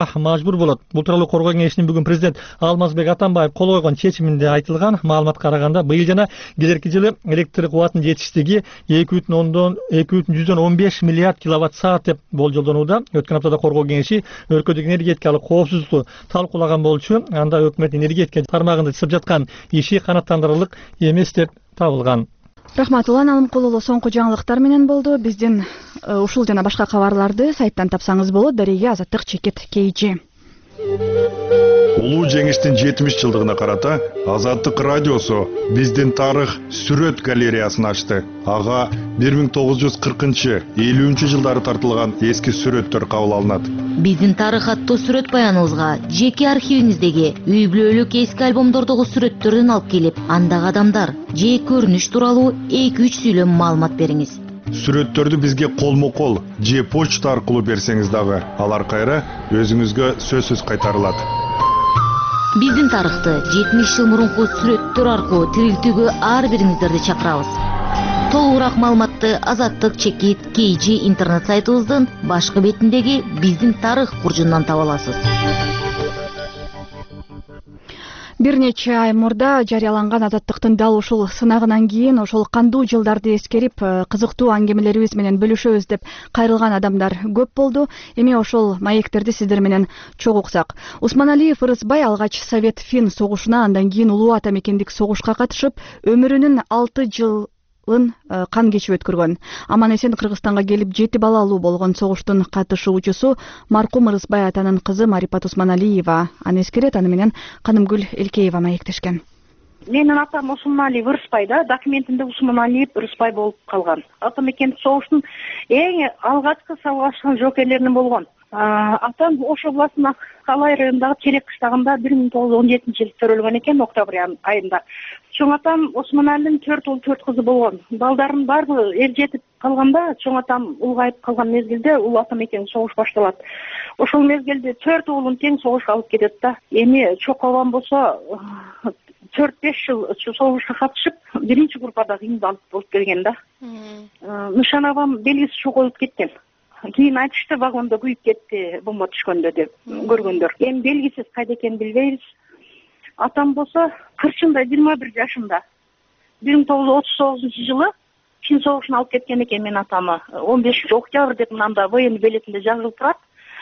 мажбур болот. Бул тууралуу Коргоо кеңешинин бүгүн президент Алмазбек Атамбаев кол койгон чечиминде айтылган. Маалыматка караганда быйыл жана келерки жылы электр кубатынын жетишсиздиги 2,15 миллиард киловатт саат деп болжолдонууда. Өткөн аптада Коргоо кеңеши өлкөдөгү энергетикалык коопсуздукту талкуулаган болчу. Анда өкмөт энергетика тармагында жасап жаткан иши канааттандырарлык эмес деп табылган. Рахмат, Улан Алымкулулу соңку жаңылыктар менен болду. Биздин ушул жана башка кабарларды сайттан тапсаңыз болот. Дареге Азаттык Чекет KG. Улуу жеңиштин 70 жылдыгына карата Азаттык радиосу биздин тарых сүрөт галереясын ачты. Ага 1940-50 жылдары тартылган эски сүрөттөр кабыл алынат. Биздин тарых аттуу сүрөт баяныбызга жеке архивиңиздеги үй бүлөлүк эски альбомдордогу сүрөттөрдөн алып келип, андагы адамдар же көрүнүш тууралуу 2-3 сүйлөм маалымат бериңиз. Сүрөттөрдү бизге колмо-кол же почта аркылуу берсеңиз дагы алар кайра өзүңүзгө сөзсүз кайтарылат. Биздин тарыхты 70 жыл мурунку сүрөттөр аркылуу тирилтүүгө ар бириңиздерди чакырабыз. Толугураак маалыматты Азаттык Чекит KG интернет сайтыбыздын башкы бетиндеги биздин тарых бурчунан таба аласыз. Бир нече ай мурда жарыяланган Азаттыктын дал ушул сынагынан кийин ошол кандуу жылдарды эскерип, кызыктуу аңгемелерибиз менен бөлүшөбүз деп кайрылган адамдар көп болду. Эми ошол маектерди сиздер менен чогуу уксак. Усманалиев Ырысбай алгач Совет-Фин согушуна, андан кийин Улуу Ата мекендик согушка катышып, өмүрүнүн 6 жылын кан кечип өткөргөн. Аман эсен Кыргызстанга келип 7 балалуу болгон согуштун катышуучусу маркум Ырысбай атанын кызы Марипат Усманалиева. Аны эскерет, аны менен Канымгүл Элкеева маектешкен. Менин атам Усманалиев Ырысбай да, документинде Усманалиев Ырысбай болуп калган. Ата мекендик согуштун эң алгачкы сабашкан жокерлеринен болгон. Атам Ош областынын Калай районундагы Терек кыштагында 1917 жылы төрөлгөн экен, октябрь айында. Чоң атам Усманалиевдин 4 уул 4 кызы болгон. Балдарын баары эл жетип калганда, чоң атам улгайып калган мезгилде Улуу Ата мекендик согуш башталат. Ошол мезгилде 4 уулун тең согушка алып кетет да. Эми чокобам болсо 4-5 жыл согушка катышып, биринчи группада кыйналып болуп келген да. Нышанабам белгиси чогулуп кеткен. Кийин айтышты, вагондо күйүп кетти, бомба түшкөндө деп көргөндөр. Эми белгисиз кайда экенин билбейбиз. Атам болсо 40 21 жашында 1939 жылы Фин согушуна алып кеткен экен мен атамы. 15 октябрь деп мында военный билетинде жазылып турат.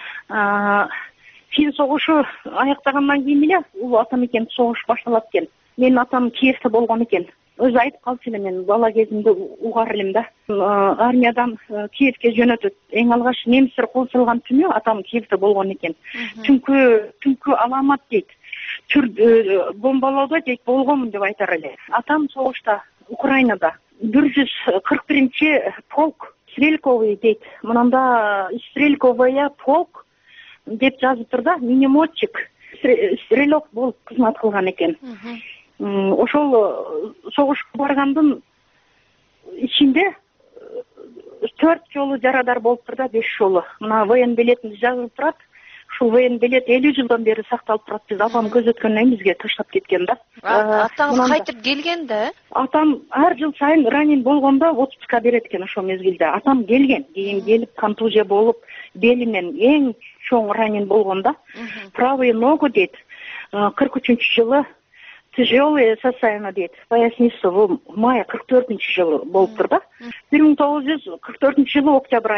Фин согушу аяктагандан кийин эле Улуу Ата мекендик согуш башталат экен. Менин атам Киевде болгон экен. Өзү айтып калчу эле, мен бала кезимде угар элем да. Армиядан Киевге жөнөтөт. Эң алгач немистер кол салган түнү атам Киевде болгон экен. Түнкү аламат дейт. Бомбалоодо дейт болгонмун деп айтар эле. Атам согушта Украинада 141-чи полк Стрельковый дейт. Мынанда Стрельковая полк деп жазыптыр да, минометчик, стрелок болуп кызмат кылган экен. Ошол согушка баргандын ичинде 4 жолу жарадар болуптур да, 5 жолу. Мына воен билетинде жазылып турат. Ушул воен билет 50 жылдан бери сакталып турат. Биз апам көзөткөндөн бизге таштап кеткен да. Атаңыз кайтып келген да? Атам ар жыл сайын ранен болгондо отпуска берет экен ошол мезгилде. Атам келген, кийин келип контузия болуп, белинен эң чоң ранен болгон да. Правый ногу дейт. 43 жылы тяжелое состояние дейт. Поясница в мая 44 жылы болуптур да. 1944 жылы октябрь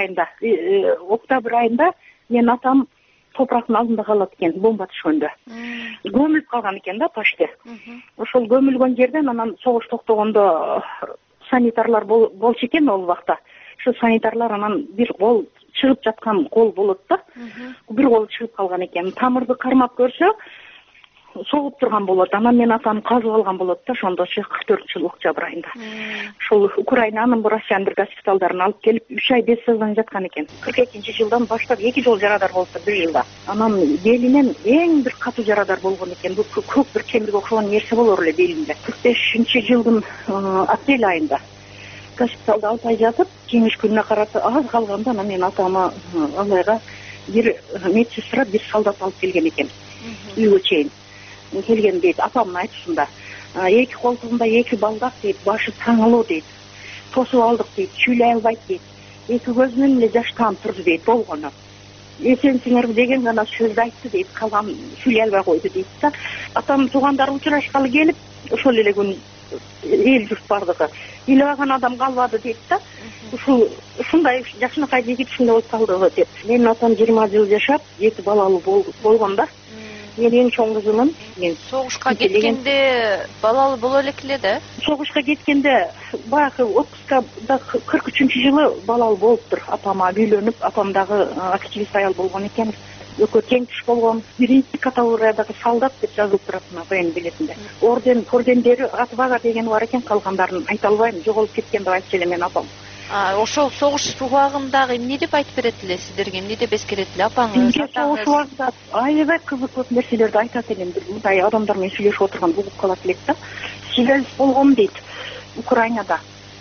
айында мен атам топурактын алдында калат экен, бомба түшкөндө. Көмүлүп калган экен да почти. Ошол көмүлгөн жерден анан согуш токтогондо санитарлар болчу экен ол убакта. Ошо санитарлар анан бир кол чыгып жаткан кол болот да. Бир кол чыгып калган экен. Тамырды кармап көрсө согуп турган болот. Анан мен атам казып алган болот да, ошондо 44 октябрь айында. Ошол Украинанын Россиянын бир госпиталдарына алып келип 3 ай без сознания жаткан экен. 42 жылдан баштап 2 жол жарадар болуптур бир жылда. Анан белинен эң бир катуу жарадар болгон экен. Бул көк бир темирге окшогон нерсе болор эле белинде. 45-жылдын апрель айында госпиталда 6 ай жатып, жеңиш күнүнө карата аз калганда анан мен атамы алайга бир медсестра, бир солдат алып келген экен. Үйгө чейин келген дейт, апамдын айтышында. 2 колтугунда 2 балдак дейт, башы таңылуу дейт. Тосуп алдык дейт, чүйлөй албайт дейт. 2 көзүнөн эле жаш тамып турду дейт болгону. эсенсиңерби деген гана сөздү айтты дейт, калган сүйлөй албай койду дейт да. Атам туугандары учурашкалы келип, ошол эле күн эл журт бардыгы ыйлабаган адам калбады дейт да. Ушундай жакшынакай жигит ушундай болуп калдыбы деп. Менин атам 20 жыл жашап, 7 балалуу болгон да. Мен эң чоң кызымын. Мен согушка кеткенде балалуу боло элекле да? Согушка кеткенде баягы отпуска 43-жылы балалуу болуптур. Апама үйлөнүп, апам дагы активист аял болгон экен. Экөө тең туш болгон. Биринчи категориядагы солдат деп жазылып турат мына воен билетинде. Ордендери атбага деген бар экен, калгандарын айта албайм. Жоголуп кеткен деп айтчу эле мен апам. Ошол согуш убагындагы эмне деп айтып берет эле сиздерге, эмне деп эскерет эле апаңыз? Бизге согуш убагында аябай кызык көп нерселерди айтат элем. Мындай адамдар менен сүйлөшүп отурган угуп калат элек да. Связь болгон дейт Украинада.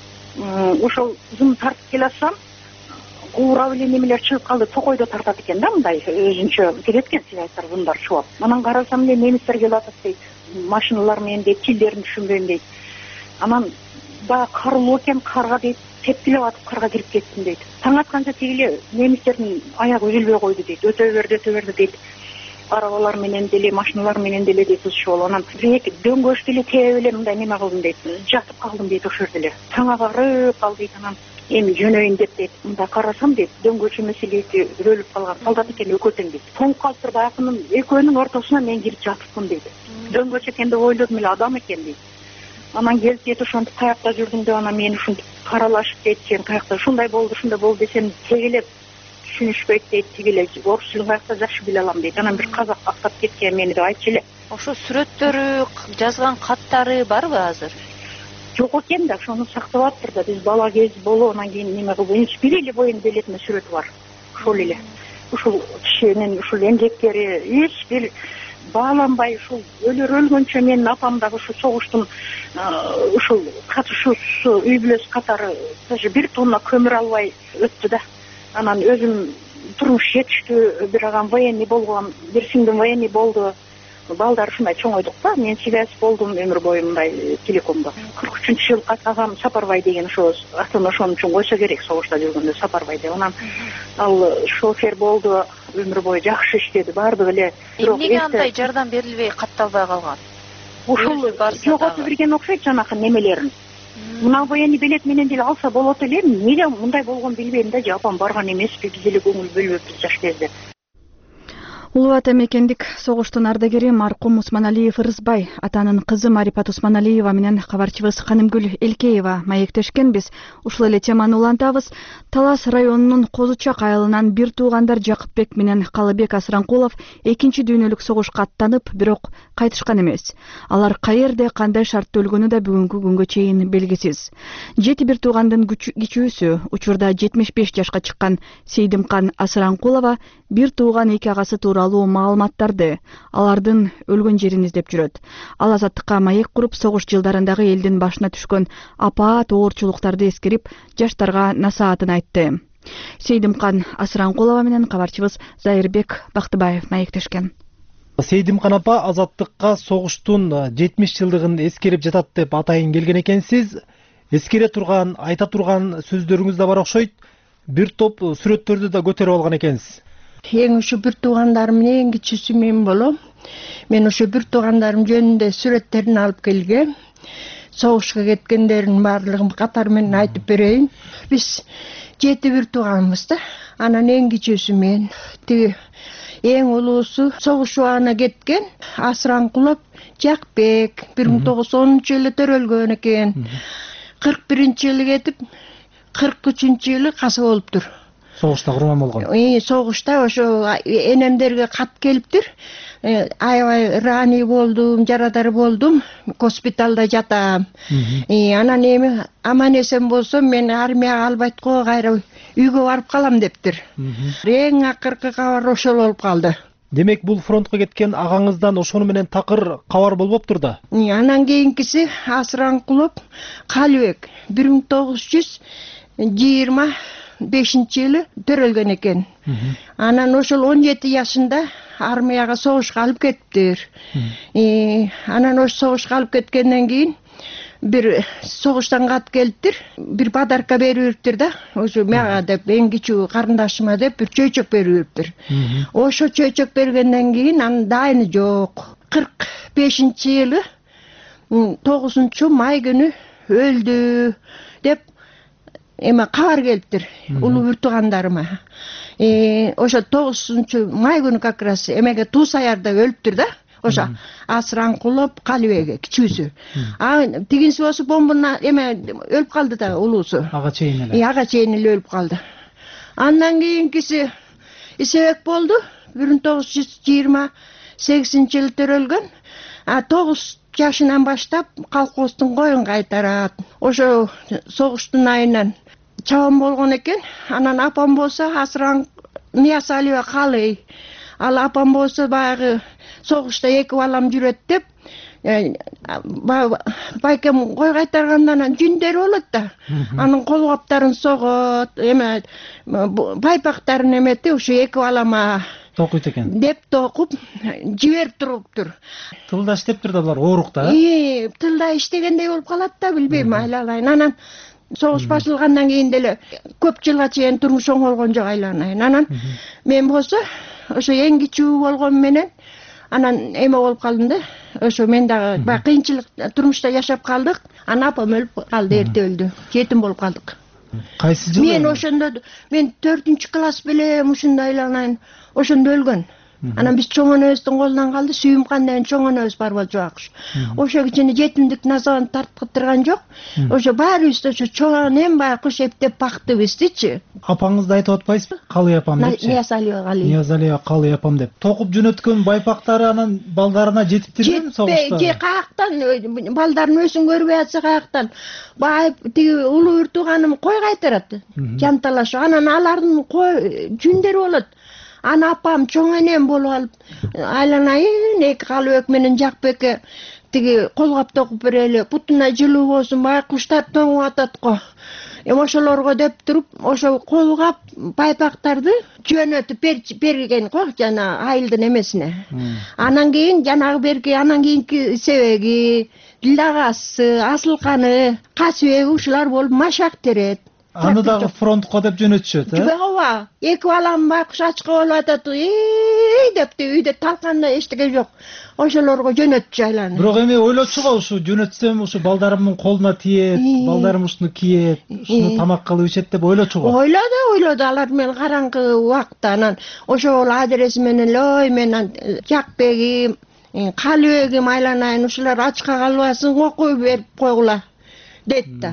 Ошол зым тартып келатсам, куурап эле немелер чыгып калды, токойдо тартат экен да, мындай өзүнчө келет экен связьдар, зымдар чуап. Анан карасам эле немистер келип атат дейт. Машиналар менен дейт, тилдерин түшүнбөйм дейт. Анан баягы карылуу экен, карга дейт, тепкилеп атып карга кирип кеттим дейт. Таң атканча тигиле немистердин аягы үзүлбөй койду дейт. Өтө берди дейт. Арабалар менен деле, машиналар менен деле дейт ушул. Анан дөңгөч деле тээп эле мындай неме кылдым дейт. Жатып калдым дейт ошол жерде эле. Таң агарып калды дейт. Анан эми жөнөйүн деп дейт. Мындай карасам дейт, дөңгөч эмес эле рөлүп калган солдат экен, экөө тең дейт. Тоңуп калыптыр, баягынын экөөнүн ортосуна мен кирип жатыпмын дейт. Дөңгөч экен деп ойлодум эле, адам экен дейт. Анан келип дейт, ошентип каякта жүрдүм деп, анан мени ушинтип каралашып дейт, сен каякта ушундай болду десем, тегелеп түшүнүшпөйт дейт, тигиле орус тилин каякта жакшы биле алам дейт. Анан бир казак актап кеткен мени деп айтчу эле. Ошо сүрөттөрү, жазган каттары барбы азыр? Жок экен да, ошону сактап атыптыр да. Биз бала кез болуп, анан кийин неме кылып, бир эле воен билетинде сүрөтү бар. Ошол эле. Ушул кишинин ушул эмгектери эч бир бааланбай, ушул өлгөнчө менин апам дагы ушул согуштун ушул катышуусу үй бүлөсү катары даже 1 тонна көмүр албай өттү да. Анан өзүм турмуш жетиштүү, бир агам военный болгон, бир сиңдим военный болду. Балдар ушундай чоңойдук да. Мен связь болдум өмүр бою мындай телекомдо. 43-жыл агам Сапарбай деген ошо атын ошон үчүн койсо керек, согушта жүргөндө Сапарбай деп. Анан ал шофер болду, өмүр бою жакшы иштеди, баардыгы эле. Эмнеге андай жардам берилбей катталбай калган? Ушул жоготуп берген окшойт жанакы немелерин. Мына военный билет менен деле алса болот эле. Эмнеге мындай болгон билбейм да, апам барган эмеспи, биз эле көңүл бөлбөппүз жаш кезде. Улуу ата мекендик согуштун ардагери маркум Усманалиев Ырысбай, атанын кызы Марипат Усманалиева менен кабарчыбыз Канымгүл Элкеева маектешкенбиз. Ушул эле теманы улантабыз. Талас районунун Козучак айылынан бир туугандар Жакыпбек менен Калыбек Асранкулов экинчи дүйнөлүк согушка аттанып, бирок кайтышкан эмес. Алар каерде, кандай шартта өлгөнү да бүгүнкү күнгө чейин белгисиз. Жети бир туугандын кичүүсү, учурда 75 жашка чыккан Сейдимкан Асранкулова бир тууган эки агасы тууралуу маалыматтарды, алардын өлгөн жерин издеп жүрөт. Ал азаттыкка маек куруп, согуш жылдарындагы элдин башына түшкөн апаат оорчулуктарды эскерип, жаштарга насаатын айтты. Сейдимкан Асранкулова менен кабарчыбыз Зайырбек Бактыбаев маектешкен. Сейдимкан апа азаттыкка согуштун 70 жылдыгын эскерип жатат деп атайын келген экенсиз. Эскере турган, айта турган сөздөрүңүз да бар окшойт. Бир топ сүрөттөрдү да көтөрүп алган экенсиз. Эң ошо бир туугандарым эң кичүүсү мен болом. Мен ошо бир туугандарым жөнүндө сүрөттерин алып келгем. Согушка кеткендерин баардыгын катар менен айтып берейин. Биз 7 тууганбыз да. Анан эң кичүүсү мен. Тиги эң улуусу согуш убагына кеткен Асранкулов Жакпек 1910-жылы төрөлгөн экен. 41-жылы кетип 43-жылы каза болуптур. Согушта курман болгон. Согушта ошо энемдерге кат келиптир. Аябай рани болдум, жарадар болдум, госпиталда жатам. Анан эми аман эсен болсом мен армияга албайт го, кайра үйгө барып калам дептир. Эң акыркы кабар ошол болуп калды. Демек бул фронтко кеткен агаңыздан ошону менен такыр кабар болбоптур да. Анан кийинкиси Асранкулов Калыбек 1925-жылы төрөлгөн экен. Анан ошол 17 жашында армияга согушка алып кеттир. Анан ошо согушка алып кеткенден кийин бир согуштан кат келиптир, бир подарка бериптир да, ошо мага деп, эң кичүү карындашыма деп бир чөйчөк бериптир. Ошо чөйчөк бергенден кийин анын дайыны жок. 45-жылы 9 май күнү өлдү деп кабар келиптир улуу бир туугандарыма. Ошо 9 май күнү как раз эмеге Туус аярда өлүптүр да. Ошо Асыраңкулов Калыбеге кичүүсү. Тигинси болсо бомбана өлүп калды да улуусу. Ага чейин эле. Ага чейин эле өлүп калды. Андан кийинкиси Исебек болду. 1928-жылы төрөлгөн. 9 жашынан баштап колхоздун коюн кайтарат. Ошо согуштун айынан чабан болгон экен. Анан апам болсо Ниязалиева Калый. Ал апам болсо баягы согушта 2 балам жүрөт деп байкем кой кайтаргандан жүндөр болот да. Анын колгаптарын согот, байпактарын эметип ушу 2 балама токуйт экен. Деп токуп жиберип туруптур. Тылда иштептир да булар оорукта. Тылда иштегендей болуп калат да, билбейм, айланайын. Анан согуш башылгандан кийин деле көп жылга чейин турмуш оңолгон жок, айланайын. Анан мен болсо ошо эң кичүү болгон менен анан болуп калдым да. Ошо мен дагы баягы кыйынчылык турмушта жашап калдык. Анан апам өлүп калды, эрте өлдү. Жетим болуп калдык. Кайсы жылы? Мен ошондо 4-класс белем, ушундай айланайын. Ошондо өлгөн. Анан биз чоң энебиздин колунан калды, сүйүмкан деген чоң энебиз бар болчу акш. Ошо кичине жетимдик назабын тарткыттырган жок. Ошо баарыбызды ошо чоң эм баягы куш эптеп бактыбыздычы. Апаңызды айтып атпайсызбы? Калый апам депчи. Ниязалиева Калый апам деп. Токуп жөнөткөн байпактары анан балдарына жетиптирби согушта? Же каяктан балдарын өзүн көрбөй атса каяктан. Бай тиги улуу бир тууганым кой кайтарат. Жанталаш. Анан алардын кой жүндөрү болот. Ана апам чоң энем болуп алып, айланайын 2 Калыбек менен Жакбекке тиги колгап токуп берели, бутуна жылуу болсун, баягы куштар тоңуп атат го. Ошолорго деп туруп, ошо колгап байпактарды жөнөтүп берген го, жана айылдын эмесине. Анан кийин жанагы берги, анан кийинки Себеги, Дилдагасы, Асылканы, Касыбеги ушулар болуп машак терет. Аны дагы фронтко деп жөнөтүшөт, Ооба, 2 балам байкуш ачка болуп атат, депти, үйдө талканда эчтеке жок. Ошолорго жөнөтчү айланып. Бирок ойлочу го, ушу жөнөтсөм ушу балдарымдын колуна тиет, балдарым ушуну кийет, ушуну тамак кылып ичет деп ойлочу го. Ойлоду, алар менен караңгы убакта. Анан ошол адреси менен ой мен Жакбегим, Калыбегим айланайын, ушулар ачка калбасын, окуй берип койгула дейт да.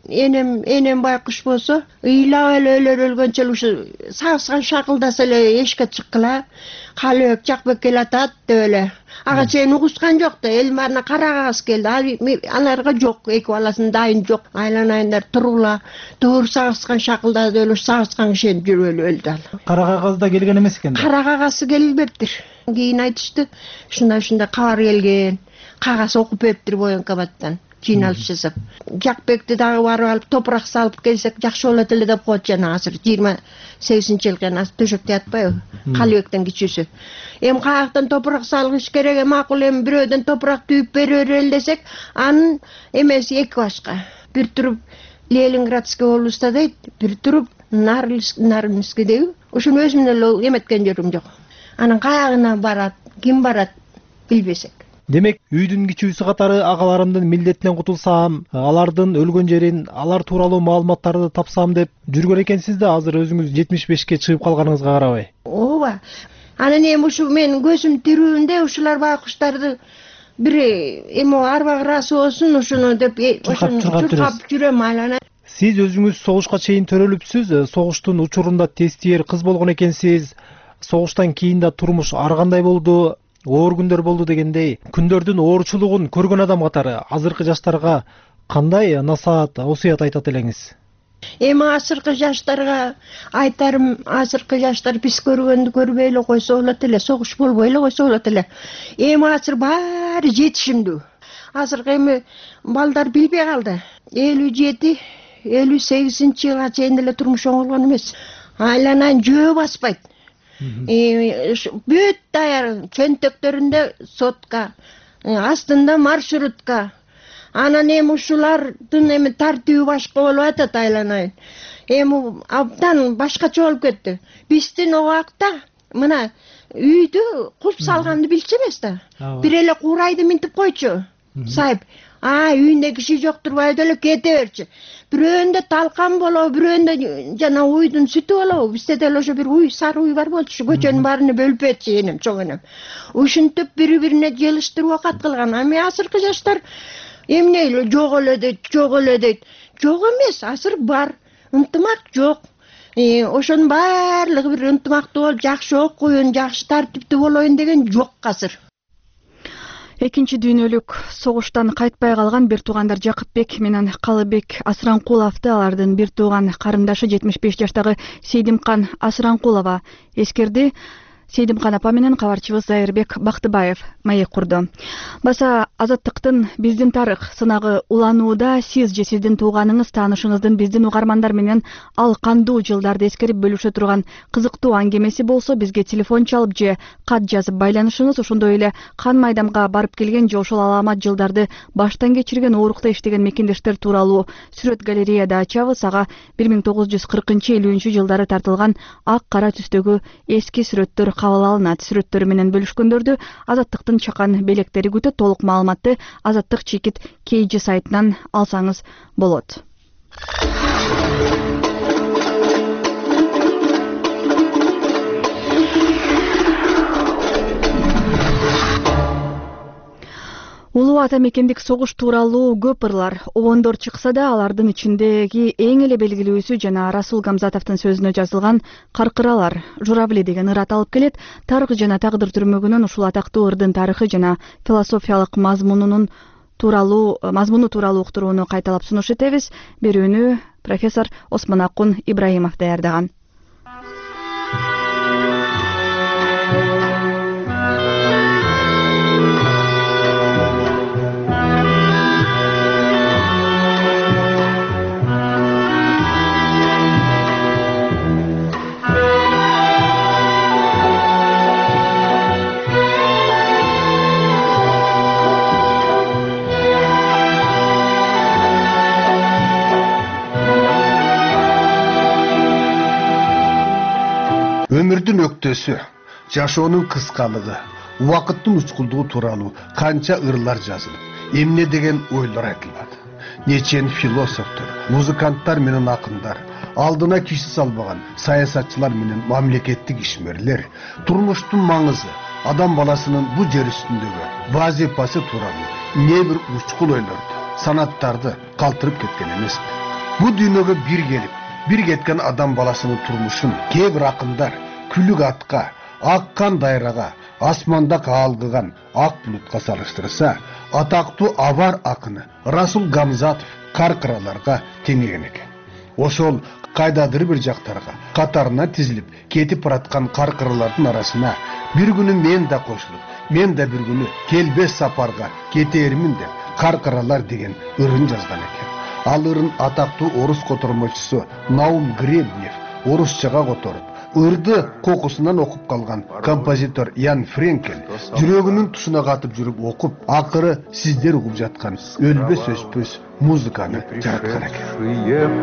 Энем байкуш болсо, ыйлап эле өлгөнчө ушу сагыскан шакылдаса эле эшикке чыккыла. Калыбек Жакбек келатат деп эле. Ага чейин угушкан жок да, эл марына карагас келди. Аларга жок, 2 баласын дайын жок. Айланайындар турула, туур сагыскан шакылдады эле, сагыскан киши жүрүп эле өлдү ал. Карагагаз да келген эмес экен да. Карагагасы келбептир. Кийин айтышты, ушундай кабар келген. Кагаз окуп бериптир Боянкабаттан. Жыйналыш жасап. Жакбекти дагы барып алып топурак салып келсек жакшы болот эле деп коет жана азыр 28-жылгы төшөктө ятпайбы? Калыбектен кичүүсү. Каяктан топурак салгыш керек, макул бирөөдөн топурак түйүп бере берели десек, анын эмеси 2 башка. Бир туруп Ленинградский областта дейт, бир туруп Нарвинский дейби. Ошону өзүмдөн эле эметкен жерим жок. Анан каягына барат, ким барат билбесек. Демек, үйдүн кичүүсү катары агаларымдын милдетинен кутулсам, алардын өлгөн жерин, алар тууралуу маалыматтарды тапсам деп жүргөн экенсиз да, азыр өзүңүз 75 чыгып калганыңызга карабай. Ооба. Анан ушу менин көзүм тирүүндө ушулар байкуштарды бир арба кырасы болсун ушуну деп чуркап жүрөм айлана. Сиз өзүңүз согушка чейин төрөлүпсүз, согуштун учурунда тестиер кыз болгон экенсиз. Согуштан кийин да турмуш ар кандай болду? Оор күндөр болду дегендей, күндөрдүн оорчулугун көргөн адам катары азыркы жаштарга кандай насаат, осуят айтат элеңиз? Азыркы жаштарга айтарым, азыркы жаштар биз көргөндү көрбөй эле койсо болот эле, согуш болбой эле койсо болот эле. Азыр баары жетишимдүү. Азыркы балдар билбей калды. 57-58-жылга чейин эле турмуш оңолгон эмес. Айланайын жөө баспайт. Бүт даяр чөнтөктөрүндө сотка, астында маршрутка. Анан эми ушулардын эми тартиби башка болуп атат, айланайын. Эми абдан башкача болуп кетти. Биздин убакта мына үйдү кулп салганды билчү эмес да. Бир эле курайды минтип койчу. Сайып, үйүндө киши жок турбайбы эле кете берчү. Бирөөндө талкан болобу, бирөөндө жана уйдун сүтү болобу. Бизде деле ошо бир уй, сары уй бар болчу. Көчөнүн баарына бөлүп берчү энем, чоң энем. Ушинтип бири-бирине жылыштырып окат кылган. Эми азыркы жаштар эмне эле жок эле дейт, жок эле дейт. Жок эмес, азыр бар. Ынтымак жок. Ошонун баардыгы бир ынтымактуу болуп, жакшы окуйун, жакшы тартиптүү болоюн деген жок азыр. Экинчи дүйнөлүк согуштан кайтпай калган бир туугандар Жакыпбек менен Калыбек Асыранкуловду алардын бир тууган карындашы 75 жаштагы Сейдимкан Асыранкулова эскерди. Сейдимкан апа менен кабарчыбыз Зайырбек Бактыбаев маек курду. Баса Азаттыктын биздин тарых сынагы уланууда сиз же сиздин тууганыңыз, таанышыңыздын биздин угармандар менен ал кандуу жылдарды эскерип бөлүшө турган кызыктуу аңгемеси болсо бизге телефон чалып же кат жазып байланышыңыз, ошондой эле кан майдамга барып келген же ошол аламат жылдарды баштан кечирген, оорукта иштеген мекендештер тууралуу сүрөт галереяда ачабыз. Ага 1940-50 жылдары тартылган ак кара түстөгү эски сүрөттөр кабыл алынат. Сүрөттөрү менен бөлүшкөндөрдү Азаттыктын чакан белектери күтөт. Толук маалыматты Азаттык чекит KG сайтынан алсаңыз болот. Улуу ата мекендик согуш тууралуу көп ырлар, обондор чыкса да, алардын ичиндеги эң эле белгилүүсү жана Расул Гамзатовдун сөзүнө жазылган Каркыралар, Журавли деген ыр аталып келет. Тарых жана тагдыр түрмөгүнөн ушул атактуу ырдын тарыхы жана философиялык мазмуну тууралуу уктурууну кайталап сунуш этебиз. Берүүнү профессор Осмонакун Ибраимов даярдаган. Өмүрдүн өктөсү, жашоонун кыскалыгы, убакыттын учкулдугу тууралуу канча ырлар жазылып, эмне деген ойлор айтылбады. Нечен философтор, музыканттар менен акындар, алдына киши салбаган саясатчылар менен мамлекеттик ишмерлер турмуштун маңызы, адам баласынын бу жер үстүндөгү вазифасы тууралуу не бир учкул ойлорду, санаттарды калтырып кеткен эмеспи. Бу дүйнөгө бир келип, бир кеткен адам баласынын турмушун кээ бир акындар күлүк атка, аккан дайрага, асманда каалгыган ак булутка салыштырса, атактуу абар акыны Расул Гамзатов Каркыраларга теңеген экен. Ошол кайдадыр бир жактарга катарына тизилип кетип бараткан каркыралардын арасына бир күнү мен да кошулуп, мен да бир күнү келбес сапарга кетермин деп Каркыралар деген ырын жазган экен. Ал ырын атактуу орус котормочусу Наум Гребнев орусчага которуп, ырды кокусунан окуп калган композитор Ян Френкель жүрөгүнүн тушуна катып жүрүп окуп, акыры сиздер угуп жаткан өлбөс өчпөс музыканы жараткан экен.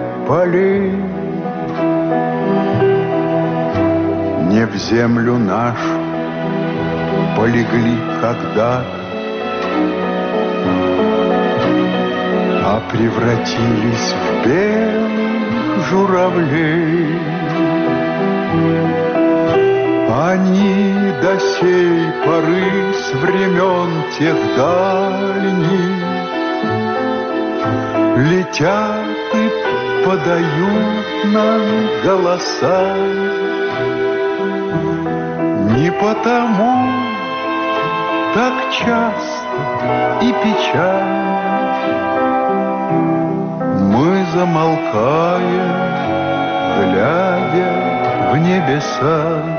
Не в землю нашу полегли когда-то, а превратились в белых журавлей. Они до сей поры с времен тех дальних летят и подают нам голоса. Не потому так часто и печально мы замолкаем, глядя в небеса.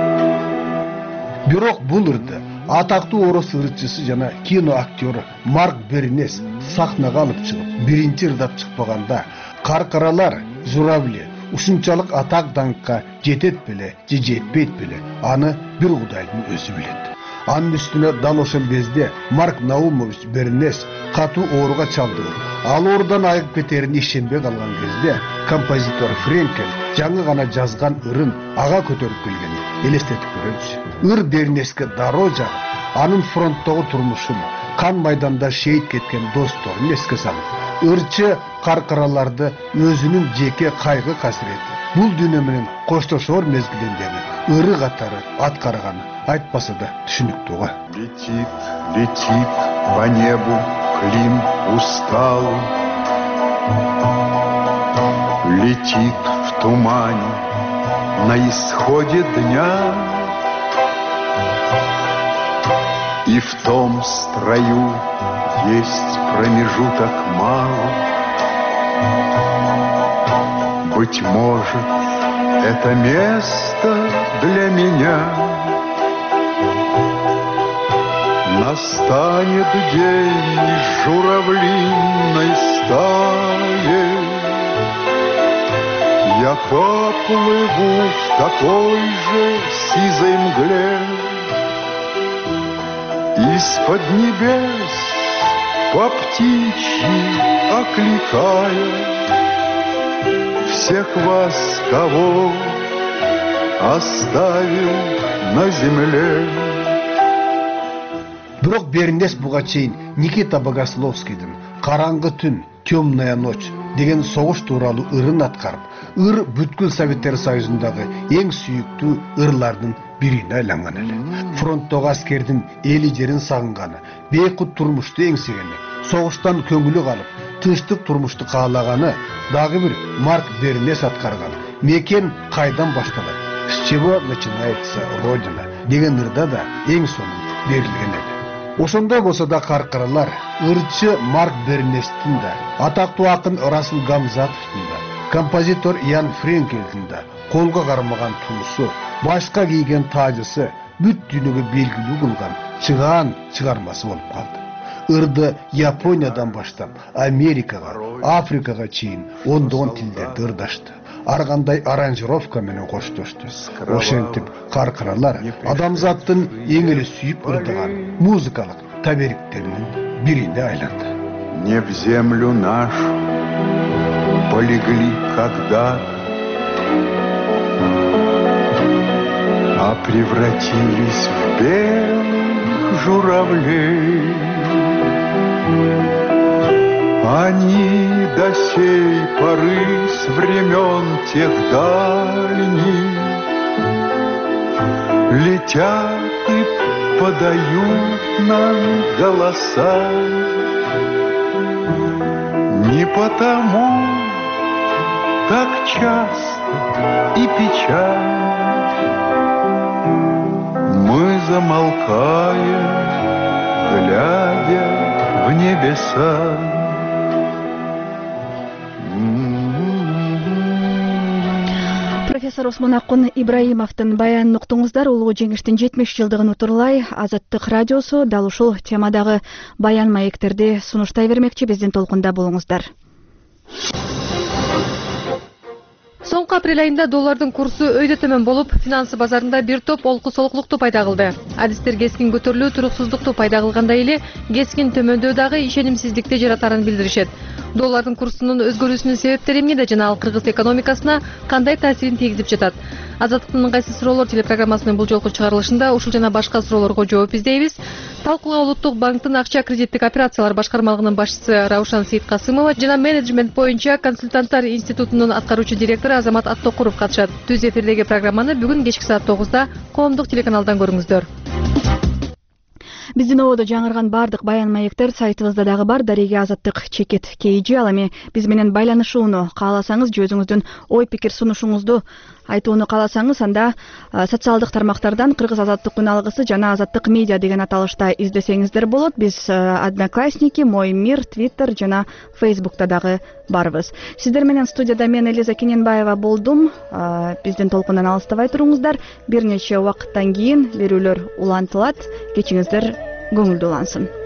Бирок бул ырды атактуу орус ырчысы жана кино актеру Марк Бернес сахнага алып чыгып, биринчи ырдап чыкпаганда Каркыралар, Журавли ушунчалык атак даңкка жетет беле же жетпейт беле, аны бир Кудайдын өзү билет. Анын үстүнө дал ошол кезде Марк Наумович Бернес катуу ооруга чалдыгып, ал оорудан айыгып кетерин ишенбей калган кезде композитор Френкель жаңы гана жазган ырын ага көтөрүп келгенин элестетип көрөйүчү. Ыр Бернеске дароо жагып, анын фронттогу турмушун, кан майданда шейит кеткен досторун эске салып, ырчы каркараларды өзүнүн жеке кайгы касирети, бул дүйнө менен коштошор мезгилиндеги ыры катары аткарганы айтпаса да түшүнүктүү го. Летит, летит по небу клин усталый, летит в тумане на исходе дня, и в том строю есть промежуток малый. Быть может, это место для меня. Настанет день из журавлиной стаи, я поплыву в такой же сизой мгле. Из-под небес по птичьи окликая всех вас, кого оставил на земле. Бирок Бернес буга чейин Никита Богословскийдин «Караңгы түн, темная ночь» деген согуш тууралуу ырын аткарып, ыр бүткүл Советтер Союзундагы эң сүйүктүү ырлардын бирине айланган эле. Фронттогу аскердин эли жерин сагынганы, бейкут турмушту эңсегени, согуштан көңүлү калып, тынчтык турмушту каалаганы дагы бир Марк Бернес аткарган «Мекен кайдан башталат? С чего начинается Родина» деген ырда да эң сонун берилген эле. Ошондой болсо да каркаралар ырчы Марк Бернестин да, атактуу акын Расул Гамзатовдун да, композитор Ян Френкельдин да колго кармаган туусу, башка кийген таажысы бүт дүйнөгө белгилүү кылган чыгаан чыгармасы болуп калды. Ырды Япониядан баштап Америкага, Африкага чейин ондогон тилдерди ырдашты. Ар кандай аранжировка менен коштошту. Ошентип каркаралар адамзаттын эң эле сүйүп ырдаган музыкалык табериктеринин бирине айланды. Не в землю нашу полегли когда-то, а превратились в белых журавлей. Они до сей поры с времен тех дальних летят и подают нам голоса. Не потому так часто и печально мы замолкаем, глядя в небеса. Профессор Осмонакун Ибраимовдун баянын уктуңуздар. Улуу жеңиштин 70 жылдыгын утурлай Азаттык радиосу дал ушул темадагы баян маектерди сунуштай бермекчи. Биздин толкунда болуңуздар. Соңку апрель айында доллардын курсу өйдө төмөн болуп, финансы базарында бир топ олку солуклукту пайда кылды. Адистер кескин көтөрүлүү туруксуздукту пайда кылгандай эле кескин төмөндөө дагы ишенимсиздикти жаратарын билдиришет. Доллардын курсунун өзгөрүүсүнүн себептери эмнеде жана ал кыргыз экономикасына кандай таасирин тийгизип жатат? Азаттыктын ыңгайсыз суроолор телепрограммасынын бул жолку чыгарылышында ушул жана башка суроолорго жооп издейбиз. Талкууга Улуттук банктын акча кредиттик операциялар башкармалыгынын башчысы Раушан Сейиткасымова жана менеджмент боюнча консультанттар институтунун аткаруучу директору Азамат Аттокуров катышат. Түз эфирдеги программаны бүгүн кечки саат 9-да коомдук телеканалдан көрүңүздөр. Биздин ободо жаңырган бардык баян маектер сайтыбызда дагы бар. Дареге Азаттык чекит KG. Ал эми биз менен байланышууну кааласаңыз же өзүңүздүн ой пикир сунушуңузду айтууну кааласаңыз, анда социалдык тармактардан Кыргыз Азаттык күн алгысы жана Азаттык медиа деген аталышта издесеңиздер болот. Биз Одноклассники, Мой мир, Твиттер жана Фейсбукта дагы барбыз. Сиздер менен студияда мен Элиза Кененбаева болдум. Биздин толкундан алыстабай туруңуздар. Бир нече убакыттан кийин берүүлөр улантылат. Кечиңиздер көңүлдүү улансын.